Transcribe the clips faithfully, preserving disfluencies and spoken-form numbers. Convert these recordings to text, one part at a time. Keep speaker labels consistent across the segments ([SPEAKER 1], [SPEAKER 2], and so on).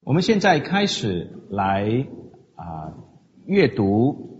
[SPEAKER 1] 我们现在开始来啊阅读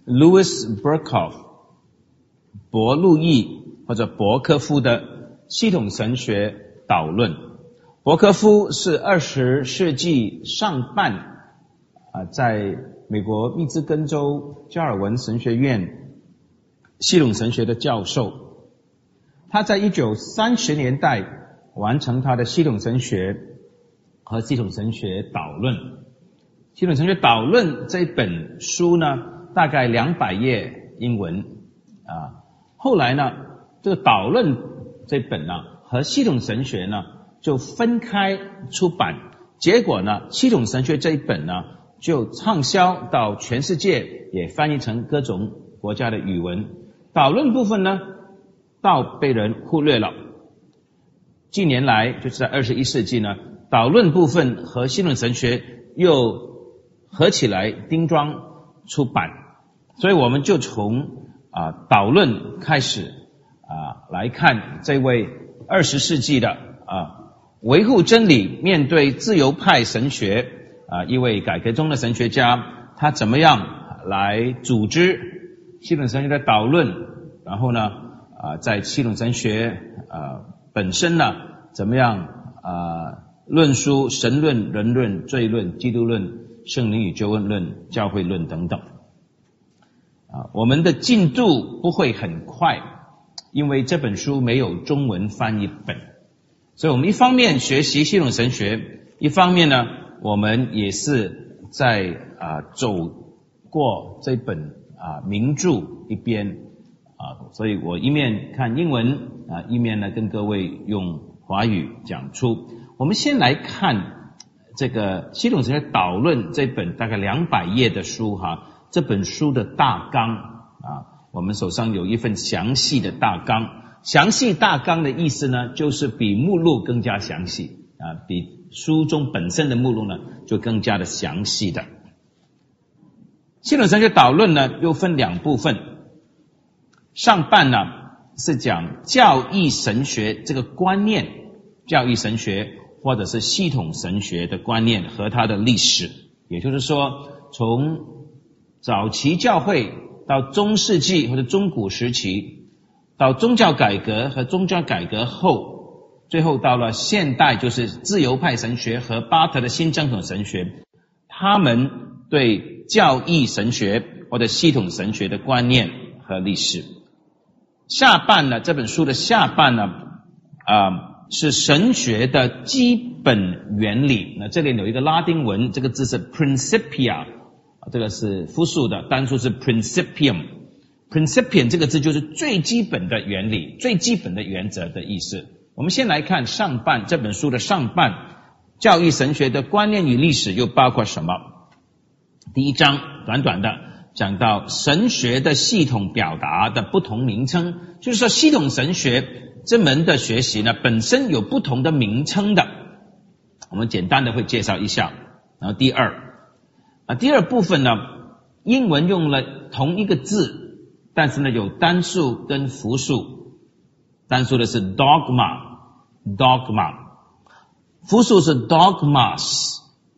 [SPEAKER 1] Louis Berkhof 伯路易或者伯科夫的系统神学导论。伯科夫是二十世纪上半啊在美国密兹根州加尔文神学院系统神学的教授。他在一九三十年代完成他的系统神学和系统神学导论。系统神学导论这本书呢，大概两百页英文啊。后来呢，这个导论这本呢和系统神学呢就分开出版，结果呢，系统神学这一本呢就畅销到全世界，也翻译成各种国家的语文。导论部分呢，倒被人忽略了。近年来，就是在二十一世纪呢，导论部分和系统神学又合起来钉装出版，所以我们就从啊导论开始啊来看这位二十世纪的啊维护真理、面对自由派神学啊一位改革中的神学家，他怎么样来组织系统神学的导论，然后呢啊在系统神学啊本身呢怎么样啊论述神论、人论、罪论、基督论、圣灵与救恩论、教会论等等。啊，我们的进度不会很快，因为这本书没有中文翻译本，所以我们一方面学习系统神学，一方面呢，我们也是在啊走过这本啊名著一边啊，所以我一面看英文啊，一面呢跟各位用华语讲出。我们先来看这个系统神学导论这本大概两百页的书哈，这本书的大纲啊，我们手上有一份详细的大纲。详细大纲的意思呢，就是比目录更加详细啊，比书中本身的目录呢就更加的详细的。系统神学导论呢又分两部分，上半呢是讲教义神学这个观念，教义神学或者是系统神学的观念和它的历史，也就是说从早期教会到中世纪或者中古时期，到宗教改革和宗教改革后，最后到了现代，就是自由派神学和巴特的新正统神学，他们对教义神学或者系统神学的观念和历史。下半呢，这本书的下半呢啊是神学的基本原理。那这里有一个拉丁文，这个字是 principia， 这个是复数的，单数是 principium。 principium 这个字就是最基本的原理，最基本的原则的意思。我们先来看上半，这本书的上半，教义神学的观念与历史又包括什么。第一章短短的讲到神学的系统表达的不同名称，就是说系统神学这门的学习呢，本身有不同的名称的，我们简单的会介绍一下。然后第二啊，第二部分呢，英文用了同一个字，但是呢有单数跟复数，单数的是 dogma dogma， 复数是 dogmas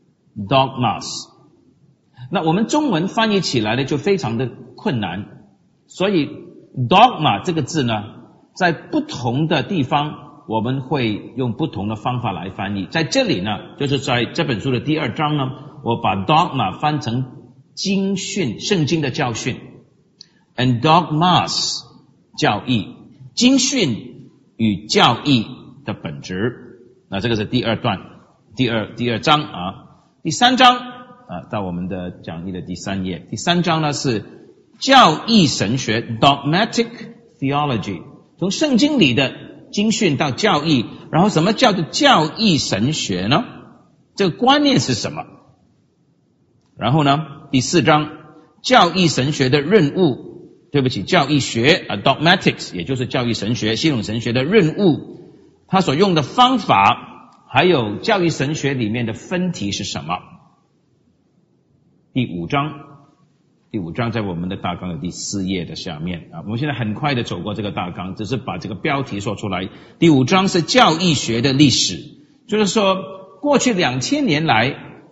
[SPEAKER 1] dogmas。 那我们中文翻译起来呢就非常的困难，所以 dogma 这个字呢在不同的地方我们会用不同的方法来翻译。在这里呢，就是在这本书的第二章呢，我把 dogma 翻成经训，圣经的教训， and dogmas 教义，经训与教义的本质。那这个是第二段，第二第二章啊。第三章啊，到我们的讲义的第三页，第三章呢是教义神学 dogmatic theology，从圣经里的经训到教义，然后什么叫做教义神学呢？这个观念是什么？然后呢，第四章教义神学的任务，对不起，教义学啊 dogmatics， 也就是教义神学、系统神学的任务，它所用的方法，还有教义神学里面的分题是什么？第五章第五章在我们的大纲的第四页的下面啊，我们现在很快的走过这个大纲，只是把这个标题说出来。第五章是教义学的历史，就是说过去两千年来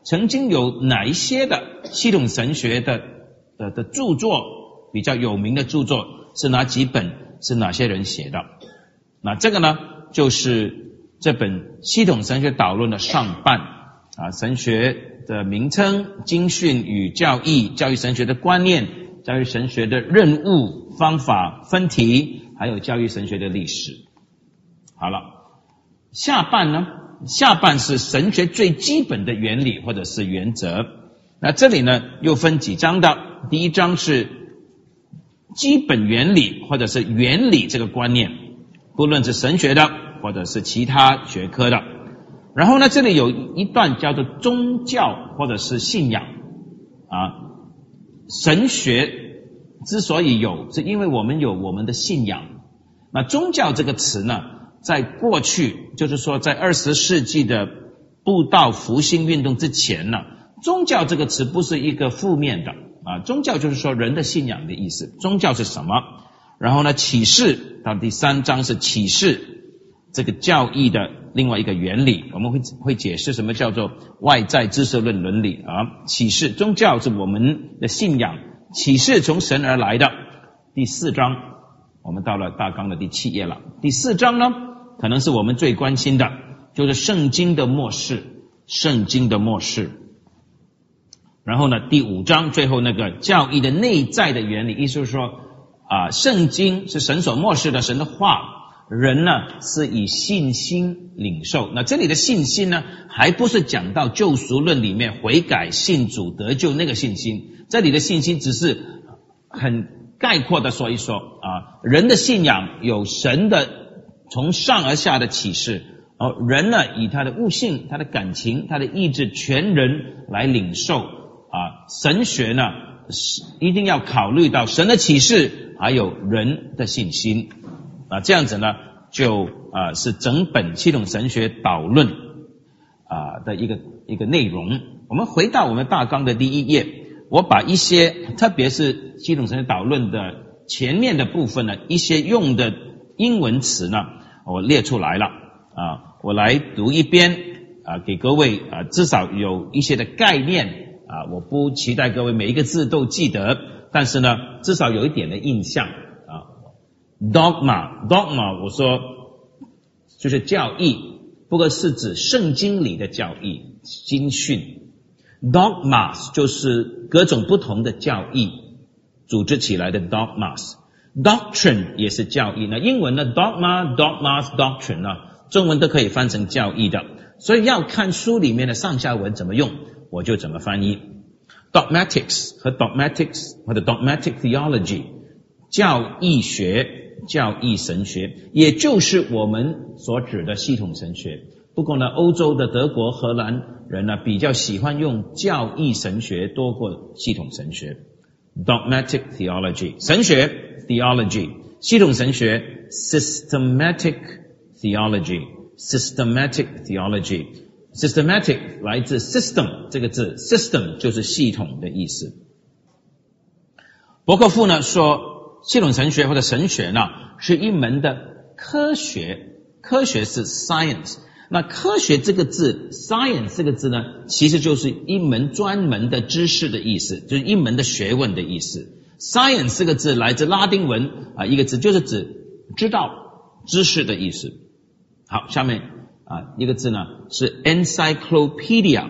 [SPEAKER 1] 曾经有哪一些的系统神学的的的著作，比较有名的著作是哪几本，是哪些人写的。那这个呢就是这本系统神学导论的上半啊，神学的名称、经训与教义、教育神学的观念、教育神学的任务、方法、分题，还有教育神学的历史。好了，下半呢，下半是神学最基本的原理或者是原则。那这里呢又分几章的，第一章是基本原理或者是原理这个观念，不论是神学的或者是其他学科的。然后呢，这里有一段叫做宗教或者是信仰啊。神学之所以有，是因为我们有我们的信仰。那宗教这个词呢，在过去就是说在二十世纪的布道复兴运动之前呢，宗教这个词不是一个负面的啊，宗教就是说人的信仰的意思。宗教是什么？然后呢，启示到第三章是启示这个教义的另外一个原理，我们会会解释什么叫做外在知识论伦理啊。启示，宗教是我们的信仰，启示从神而来的。第四章，我们到了大纲的第七页了。第四章呢，可能是我们最关心的，就是圣经的末世，圣经的末世。然后呢，第五章最后那个教义的内在的原理，意思是说啊，圣经是神所默示的神的话。人呢是以信心领受，那这里的信心呢，还不是讲到救赎论里面悔改信主得救那个信心，这里的信心只是很概括的说一说啊，人的信仰有神的从上而下的启示，而人呢以他的悟性、他的感情、他的意志全人来领受啊。神学呢一定要考虑到神的启示还有人的信心。啊，这样子呢，就啊是整本系统神学导论啊的一个一个内容。我们回到我们大纲的第一页，我把一些特别是系统神学导论的前面的部分呢，一些用的英文词呢，我列出来了啊，我来读一遍啊，给各位啊至少有一些的概念啊，我不期待各位每一个字都记得，但是呢，至少有一点的印象。Dogma, dogma 我说就是教义，不过是指圣经里的教义经训。Dogmas 就是各种不同的教义组织起来的 dogmas。 Doctrine 也是教义，那英文呢 dogma, dogmas, doctrine 呢，中文都可以翻成教义的，所以要看书里面的上下文怎么用，我就怎么翻译。Dogmatics 和 dogmatics 或者 dogmatic theology 教义学、教义神学，也就是我们所指的系统神学。不过呢，欧洲的德国、荷兰人呢，比较喜欢用教义神学多过系统神学。Dogmatic theology 神学 theology， 系统神学 systematic theology systematic theology systematic 来自 system 这个字， system 就是系统的意思。伯克夫呢说，系统神学或者神学呢是一门的科学，科学是 science。那科学这个字 science 这个字呢，其实就是一门专门的知识的意思，就是一门的学问的意思。 science 这个字来自拉丁文啊，一个字就是指知道、知识的意思。好，下面啊一个字呢是 encyclopedia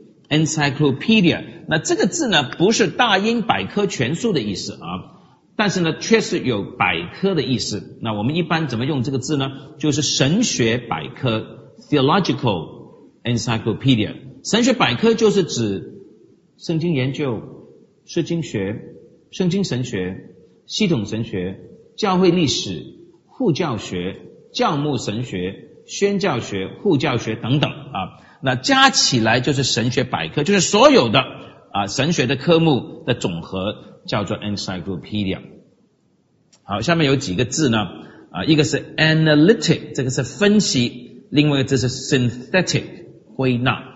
[SPEAKER 1] encyclopedia， 那这个字呢不是大英百科全书的意思啊，但是呢确实有百科的意思。那我们一般怎么用这个字呢？就是神学百科 theological encyclopedia。 神学百科就是指圣经研究、释经学、圣经神学、系统神学、教会历史、护教学、教牧神学、宣教学、护教学等等啊，那加起来就是神学百科，就是所有的啊神学的科目的总和，叫做 encyclopedia。 好，下面有几个字呢啊，一个是 analytic， 这个是分析，另外一个字是 synthetic， 归纳。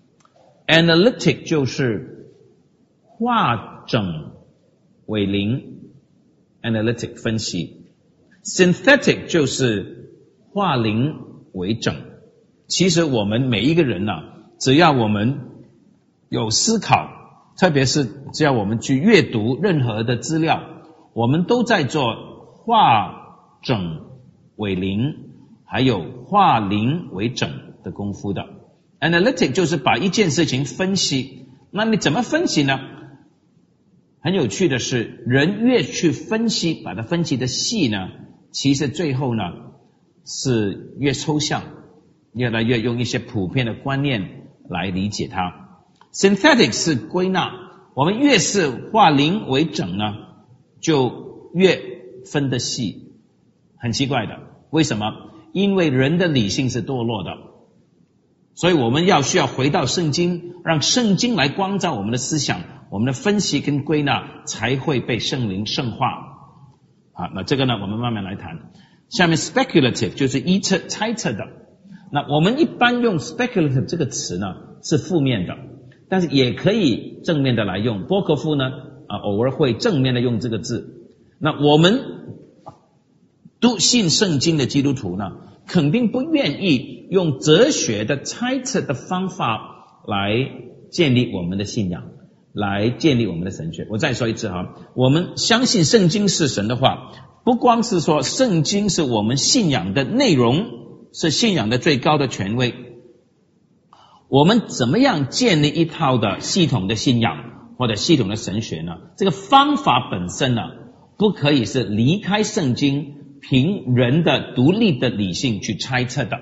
[SPEAKER 1] analytic 就是化整为零， analytic 分析。 synthetic 就是化零为整。其实我们每一个人呢、啊，只要我们有思考，特别是只要我们去阅读任何的资料，我们都在做化整为零，还有化零为整的功夫的。Analytic 就是把一件事情分析，那你怎么分析呢？很有趣的是，人越去分析，把它分析的细呢，其实最后呢是越抽象，越来越用一些普遍的观念来理解它。Synthetic 是归纳，我们越是化零为整呢，就越分得细。很奇怪的，为什么？因为人的理性是堕落的，所以我们要需要回到圣经，让圣经来光照我们的思想，我们的分析跟归纳才会被圣灵圣化。啊，那这个呢，我们慢慢来谈。下面 speculative 就是依测猜测的。那我们一般用 speculative 这个词呢是负面的，但是也可以正面的来用。波科夫呢啊偶尔会正面的用这个字。那我们都信圣经的基督徒呢，肯定不愿意用哲学的猜测的方法来建立我们的信仰，来建立我们的神学。我再说一次哈，我们相信圣经是神的话，不光是说圣经是我们信仰的内容，是信仰的最高的权威，我们怎么样建立一套的系统的信仰或者系统的神学呢？这个方法本身呢，不可以是离开圣经，凭人的独立的理性去猜测的。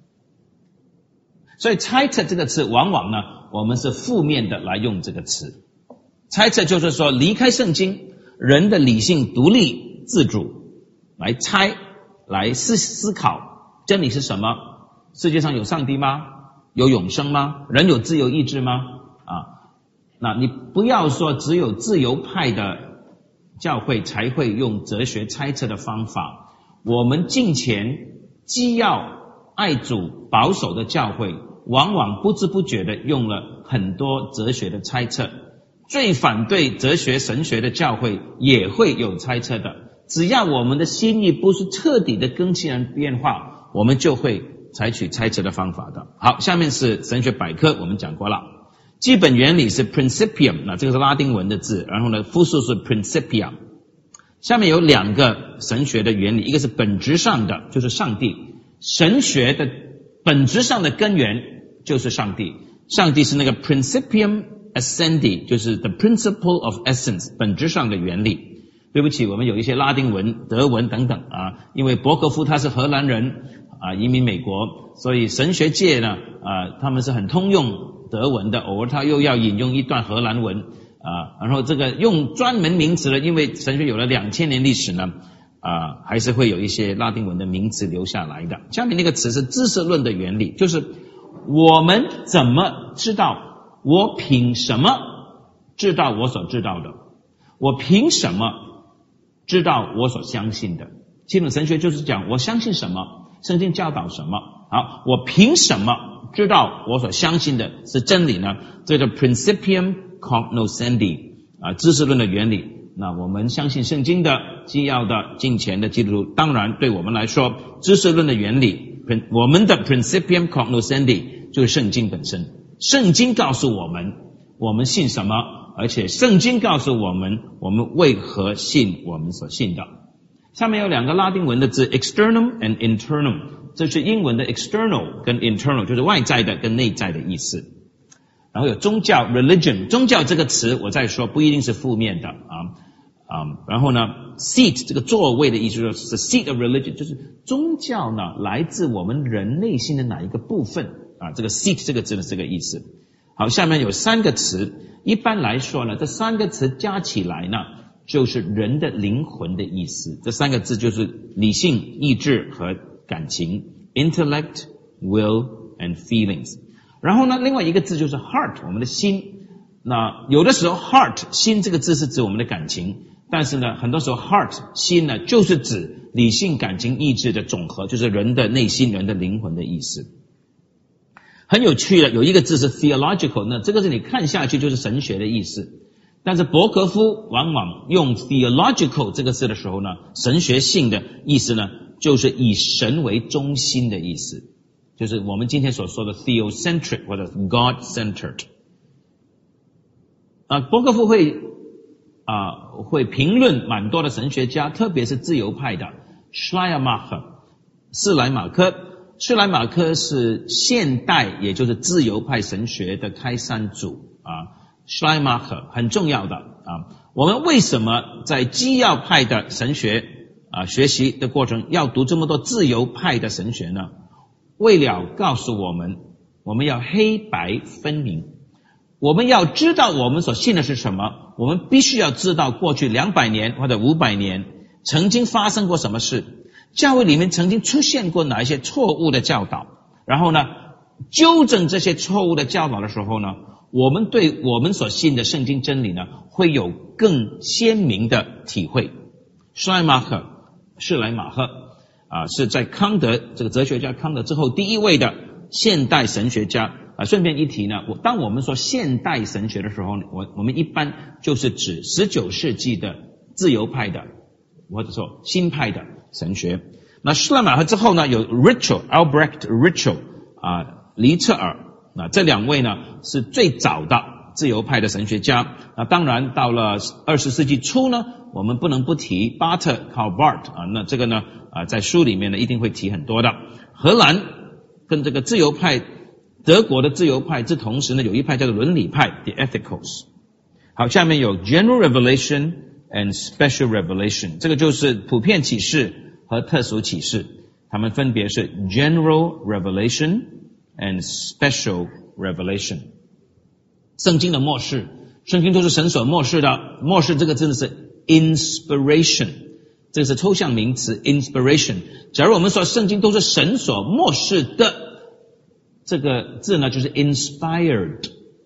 [SPEAKER 1] 所以猜测这个词往往呢，我们是负面的来用这个词。猜测就是说离开圣经，人的理性独立自主来猜，来思思考真理是什么？世界上有上帝吗？有永生吗？人有自由意志吗？啊，那你不要说只有自由派的教会才会用哲学猜测的方法，我们敬虔基要爱主保守的教会往往不知不觉的用了很多哲学的猜测，最反对哲学神学的教会也会有猜测的。只要我们的心意不是彻底的更新变化，我们就会采取猜测的方法的。好，下面是神学百科，我们讲过了。基本原理是 principium， 那这个是拉丁文的字，然后呢复数是 principia。下面有两个神学的原理，一个是本质上的，就是上帝。神学的本质上的根源就是上帝，上帝是那个 principium essendi， 就是 the principle of essence， 本质上的原理。对不起，我们有一些拉丁文、德文等等啊，因为伯格夫他是荷兰人啊，移民美国，所以神学界呢啊，他们是很通用德文的，偶尔他又要引用一段荷兰文啊，然后这个用专门名词了，因为神学有了两千年历史呢啊，还是会有一些拉丁文的名词留下来的。下面那个词是知识论的原理，就是我们怎么知道，我凭什么知道我所知道的，我凭什么知道我所相信的。基本神学就是讲我相信什么，圣经教导什么。好，我凭什么知道我所相信的是真理呢？这个 principium cognoscendi 啊，知识论的原理。那我们相信圣经的、基要的、敬虔的基督徒，当然对我们来说，知识论的原理，我们的 principium cognoscendi 就是圣经本身。圣经告诉我们，我们信什么，而且圣经告诉我们，我们为何信我们所信的。下面有两个拉丁文的字 externum and internal， 这是英文的 external 跟 internal， 就是外在的跟内在的意思。然后有宗教 religion， 宗教这个词我再说不一定是负面的啊啊。然后呢 seat 这个座位的意思就是 seat of religion， 就是宗教呢来自我们人内心的哪一个部分啊，这个 seat 这个字的这个意思。好，下面有三个词，一般来说呢，这三个词加起来呢就是人的灵魂的意思。这三个字就是理性、意志和感情 intellect, will and feelings。然后呢，另外一个字就是 heart， 我们的心。那有的时候 heart 心这个字是指我们的感情，但是呢很多时候 heart 心呢就是指理性、感情、意志的总和，就是人的内心、人的灵魂的意思。很有趣的，有一个字是 theological， 那这个是你看下去就是神学的意思。但是伯格夫往往用 theological 这个字的时候呢，神学性的意思呢，就是以神为中心的意思，就是我们今天所说的 theocentric 或者 God-centered。 啊，伯克夫会啊会评论蛮多的神学家，特别是自由派的 Schleiermacher 施莱马科。施莱马科是现代也就是自由派神学的开山祖啊 Schleiermacher 很重要的啊。我们为什么在基要派的神学啊学习的过程要读这么多自由派的神学呢？为了告诉我们，我们要黑白分明，我们要知道我们所信的是什么，我们必须要知道过去两百年或者五百年曾经发生过什么事，教会里面曾经出现过哪一些错误的教导，然后呢纠正这些错误的教导的时候呢，我们对我们所信的圣经真理呢会有更鲜明的体会。施莱马赫施莱马赫啊，是在康德这个哲学家康德之后第一位的现代神学家啊。顺便一提呢，我当我们说现代神学的时候，我我们一般就是指十九世纪的自由派的或者说新派的神学。那施莱马赫之后呢，有 Ritschl Albrecht Ritschl 啊，黎彻尔啊，这两位呢是最早的自由派的神学家。那当然到了二十世纪初呢，我们不能不提巴特 Karl Barth 啊，那这个呢啊在书里面呢一定会提很多的。荷兰跟这个自由派德国的自由派之同时呢，有一派叫做伦理派 The Ethicals。 好，下面有 General Revelation and Special Revelation， 这个就是普遍启示和特殊启示，它们分别是 General Revelation and Special Revelation。 圣经的默示，圣经都是神所默示的，默示这个真的是 inspiration， 这是抽象名词 inspiration。 假如我们说圣经都是神所默示的，这个字呢就是 inspired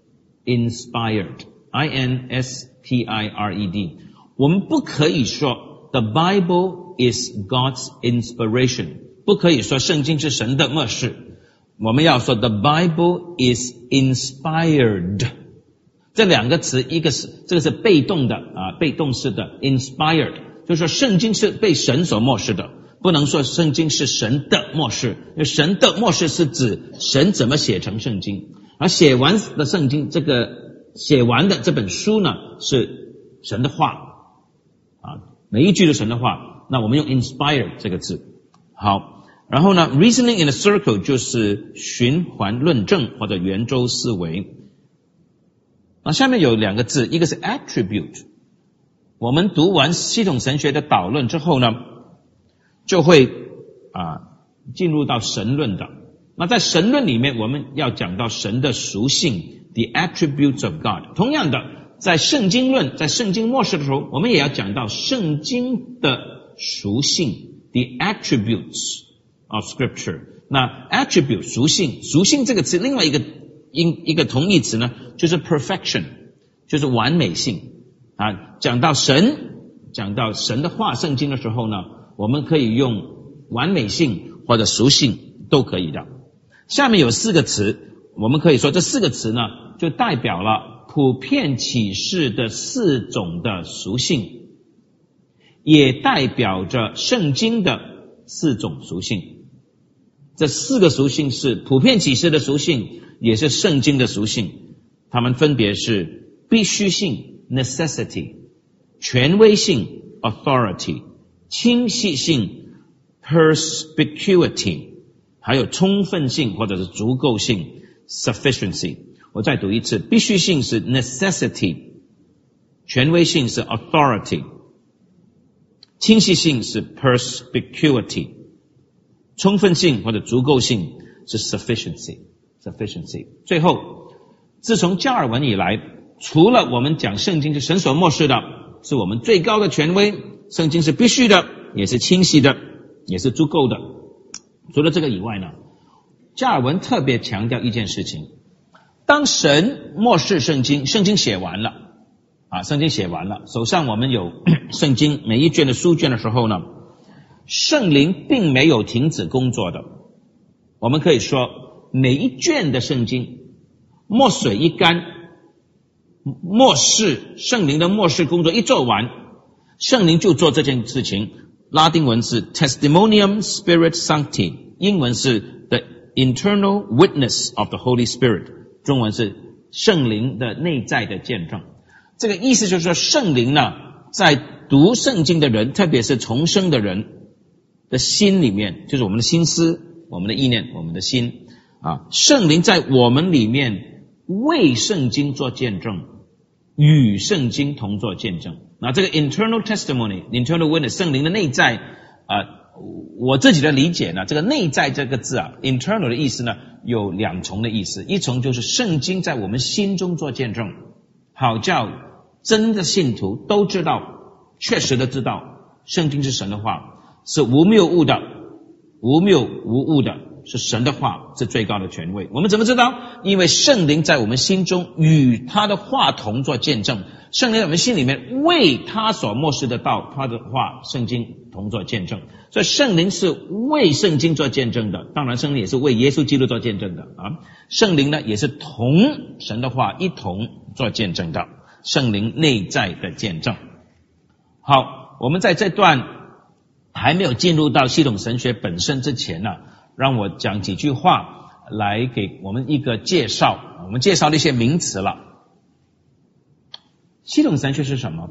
[SPEAKER 1] inspired I N S P I R E D。 我们不可以说 The Bible is God's inspiration， 不可以说圣经是神的默示，我们要说 The Bible is inspired。 这两个词，一个是这个是被动的啊，被动式的 inspired， 就是说圣经是被神所默示的，不能说圣经是神的默示，因为神的默示是指神怎么写成圣经，而写完的圣经，这个写完的这本书呢是神的话啊，每一句是神的话，那我们用 inspired 这个字。好，然后呢 reasoning in a circle 就是循环论证或者圆周思维。那下面有两个字，一个是 attribute， 我们读完系统神学的导论之后呢，就会啊进入到神论的。那在神论里面，我们要讲到神的属性 the attributes of God。 同样的，在圣经论，在圣经默示的时候，我们也要讲到圣经的属性 the attributes of Scripture。 那 attribute 属性，属性这个词另外一个一个同义词呢就是 perfection， 就是完美性啊。讲到神，讲到神的话圣经的时候呢，我们可以用完美性或者属性都可以的。下面有四个词，我们可以说这四个词呢就代表了普遍启示的四种的属性，也代表着圣经的四种属性。这四个属性是普遍启示的属性，也是圣经的属性，它们分别是必须性 necessity， 权威性 authority， 清晰性 perspicuity， 还有充分性或者是足够性 sufficiency。 我再读一次，必须性是 necessity， 权威性是 authority， 清晰性是 perspicuity， 充分性或者足够性是 sufficiency sufficiency。 最后，自从加尔文以来，除了我们讲圣经是神所默示的，是我们最高的权威，圣经是必须的，也是清晰的，也是足够的。除了这个以外呢，加尔文特别强调一件事情，当神默示圣经，圣经写完了啊，圣经写完了，手上我们有圣经每一卷的书卷的时候呢，圣灵并没有停止工作的。我们可以说每一卷的圣经墨水一干，默示圣灵的默示工作一做完，圣灵就做这件事情。拉丁文是 Testimonium Spirit Sancti， 英文是 The Internal Witness of the Holy Spirit， 中文是圣灵的内在的见证。 这个意思就是说，圣灵呢，在读圣经的人，特别是重生的人的心里面，就是我们的心思、我们的意念、我们的心啊，圣灵在我们里面为圣经做见证，与圣经同做见证。那这个 internal testimony、internal witness， 圣灵的内在啊，我自己的理解呢，这个内在这个字啊 ，internal 的意思呢有两重的意思，一重就是圣经在我们心中做见证，好叫真的信徒都知道，确实的知道，圣经是神的话，是无谬误的，无谬无误的，是神的话，是最高的权威。我们怎么知道？因为圣灵在我们心中与他的话同做见证，圣灵在我们心里面为他所默示的道，他的话，圣经同做见证。所以圣灵是为圣经做见证的，当然圣灵也是为耶稣基督做见证的啊。圣灵呢也是同神的话一同做见证的，圣灵内在的见证。好，我们在这段还没有进入到系统神学本身之前呢，让我讲几句话来给我们一个介绍。我们介绍了一些名词了。系统神学是什么？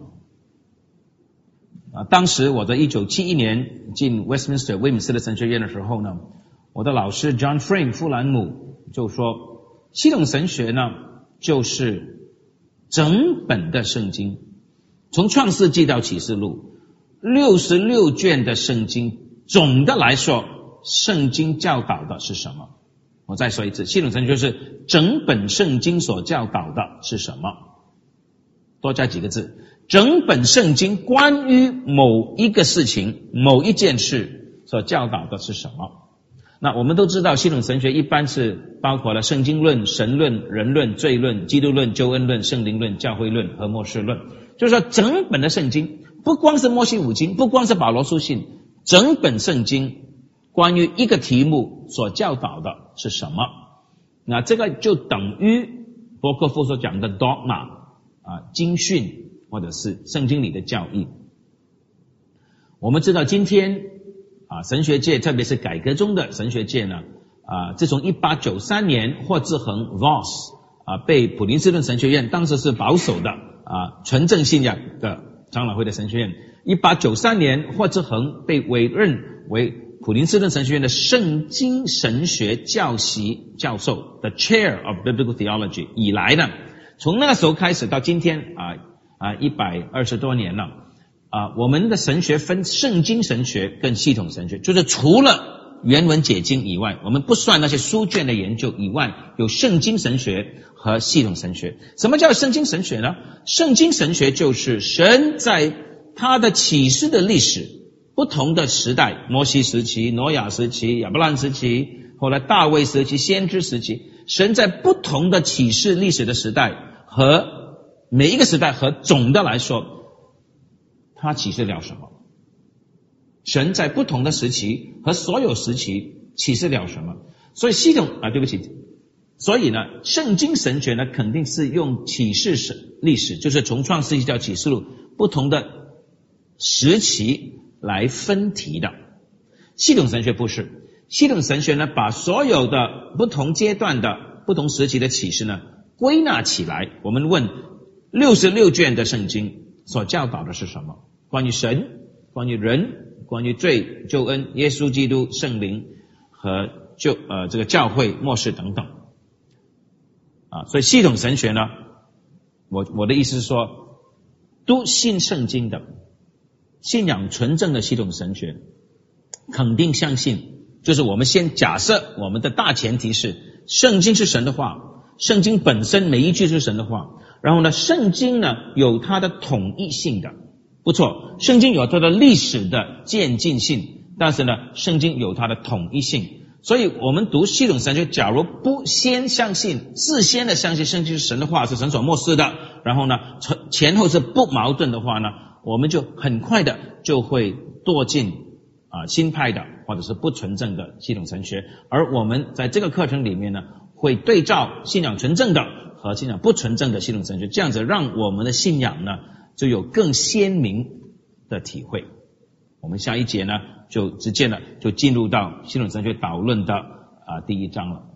[SPEAKER 1] 啊，当时我在一九七一年进 Westminster 威敏斯特神学院的时候呢，我的老师 John Frame 富兰姆就说，系统神学呢就是整本的圣经，从创世纪到启示录六十六卷的圣经，总的来说圣经教导的是什么？我再说一次，系统神学就是整本圣经所教导的是什么？多加几个字，整本圣经关于某一个事情、某一件事所教导的是什么？那我们都知道，系统神学一般是包括了圣经论、神论、人论、罪论、基督论、救恩论、圣灵论、教会论和末世论。就是说，整本的圣经，不光是摩西五经，不光是保罗书信，整本圣经关于一个题目所教导的是什么？那这个就等于伯克夫所讲的 dogma 啊，经训或者是圣经里的教义。我们知道今天啊，神学界特别是改革中的神学界呢，啊，自从一八九三年霍志恒 Voss 啊被普林斯顿神学院，当时是保守的啊纯正信仰的长老会的神学院，一八九三年霍志恒被委任为普林斯顿神学院的圣经神学教习教授 The Chair of Biblical Theology 以来呢，从那个时候开始到今天啊啊一百二十多年了啊，我们的神学分圣经神学跟系统神学，就是除了原文解经以外，我们不算那些书卷的研究以外，有圣经神学和系统神学。什么叫圣经神学呢？圣经神学就是神在他的启示的历史不同的时代，摩西时期、挪亚时期、亚伯兰时期，后来大卫时期、先知时期，神在不同的启示历史的时代和每一个时代和总的来说他启示了什么？神在不同的时期和所有时期启示了什么？所以系统啊，对不起，所以呢，圣经神学呢，肯定是用启示史历史，就是从创世纪到启示录不同的时期来分题的。系统神学不是，系统神学呢，把所有的不同阶段的不同时期的启示呢归纳起来。我们问六十六卷的圣经所教导的是什么？关于神，关于人，关于罪、救恩、耶稣基督、圣灵和救呃这个教会、末世等等啊。所以系统神学呢，我我的意思是说，都信圣经的、信仰纯正的系统神学，肯定相信，就是我们先假设我们的大前提是圣经是神的话，圣经本身每一句是神的话，然后呢，圣经呢有它的统一性的。不错，圣经有它的历史的渐进性，但是呢，圣经有它的统一性。所以我们读系统神学，假如不先相信，事先的相信圣经是神的话，是神所默示的，然后呢，前后是不矛盾的话呢，我们就很快的就会堕进啊新派的或者是不纯正的系统神学。而我们在这个课程里面呢，会对照信仰纯正的和信仰不纯正的系统神学，这样子让我们的信仰呢就有更鲜明的体会。我们下一节呢就直接呢就进入到系统神学导论的啊第一章了。